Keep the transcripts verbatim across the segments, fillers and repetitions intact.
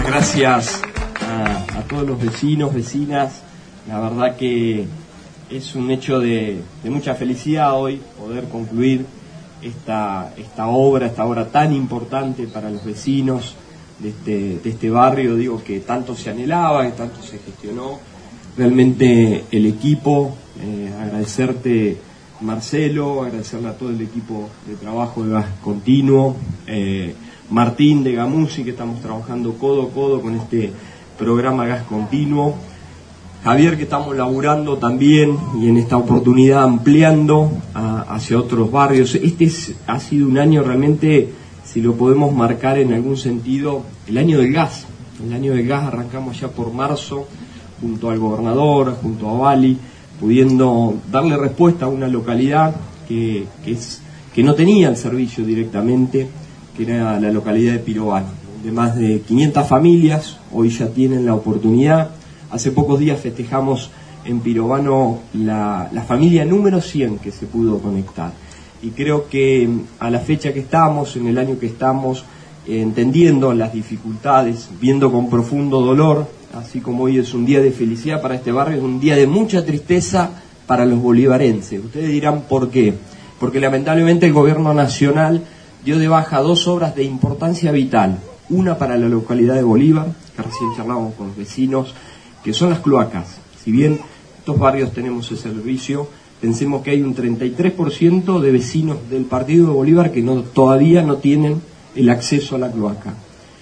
gracias a, a todos los vecinos, vecinas. La verdad que es un hecho de, de mucha felicidad hoy poder concluir esta, esta obra, esta obra tan importante para los vecinos de este, de este barrio, digo, que tanto se anhelaba, que tanto se gestionó. Realmente el equipo, eh, agradecerte, Marcelo, agradecerle a todo el equipo de trabajo de Gas Continuo, eh, Martín de Gamusi, que estamos trabajando codo a codo con este programa Gas Continuo, Javier, que estamos laburando también y en esta oportunidad ampliando a, hacia otros barrios. Este es, ha sido un año realmente, si lo podemos marcar en algún sentido, el año del gas. El año del gas arrancamos ya por marzo, junto al gobernador, junto a Bali, pudiendo darle respuesta a una localidad que, que, es, que no tenía el servicio directamente, que era la localidad de Pirobano. De más de quinientas familias, hoy ya tienen la oportunidad. Hace pocos días festejamos en Pirobano la, la familia número cien que se pudo conectar. Y creo que a la fecha que estamos, en el año que estamos, eh, entendiendo las dificultades, viendo con profundo dolor, así como hoy es un día de felicidad para este barrio, es un día de mucha tristeza para los bolivarenses. Ustedes dirán por qué. Porque lamentablemente el gobierno nacional dio de baja dos obras de importancia vital. Una para la localidad de Bolívar, que recién charlábamos con los vecinos, que son las cloacas. Si bien estos barrios tenemos ese servicio, pensemos que hay un treinta y tres por ciento de vecinos del partido de Bolívar que no, todavía no tienen el acceso a la cloaca.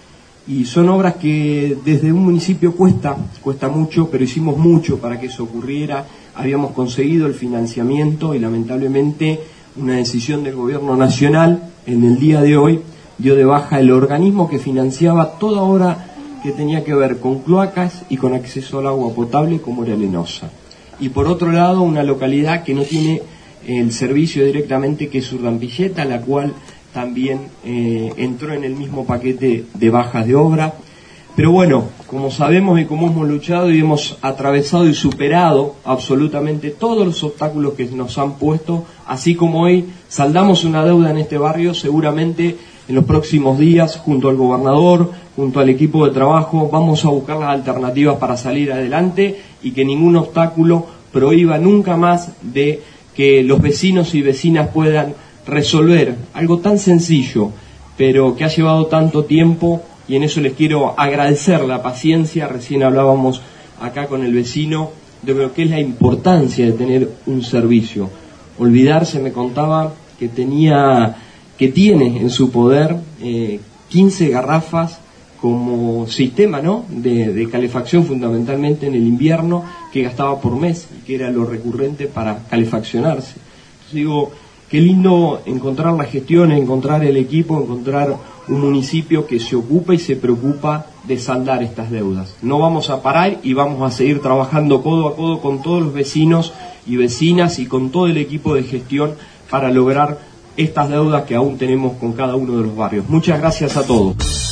Y son obras que desde un municipio cuesta, cuesta mucho, pero hicimos mucho para que eso ocurriera. Habíamos conseguido el financiamiento y lamentablemente una decisión del gobierno nacional en el día de hoy dio de baja el organismo que financiaba toda obra que tenía que ver con cloacas y con acceso al agua potable, como era Lenosa. Y por otro lado, una localidad que no tiene el servicio directamente, que es Urdampilleta, la cual también eh, entró en el mismo paquete de bajas de obra. Pero bueno, como sabemos y como hemos luchado y hemos atravesado y superado absolutamente todos los obstáculos que nos han puesto, así como hoy saldamos una deuda en este barrio, seguramente en los próximos días, junto al gobernador, junto al equipo de trabajo, vamos a buscar las alternativas para salir adelante y que ningún obstáculo prohíba nunca más de que los vecinos y vecinas puedan resolver algo tan sencillo, pero que ha llevado tanto tiempo, y en eso les quiero agradecer la paciencia. Recién hablábamos acá con el vecino de lo que es la importancia de tener un servicio. Olvidarse, me contaba que tenía, que tiene en su poder eh, quince garrafas como sistema, ¿no?, de, de calefacción, fundamentalmente en el invierno, que gastaba por mes y que era lo recurrente para calefaccionarse. Entonces digo, qué lindo encontrar la gestión, encontrar el equipo, encontrar un municipio que se ocupa y se preocupa de saldar estas deudas. No vamos a parar y vamos a seguir trabajando codo a codo con todos los vecinos y vecinas y con todo el equipo de gestión para lograr estas deudas que aún tenemos con cada uno de los barrios. Muchas gracias a todos.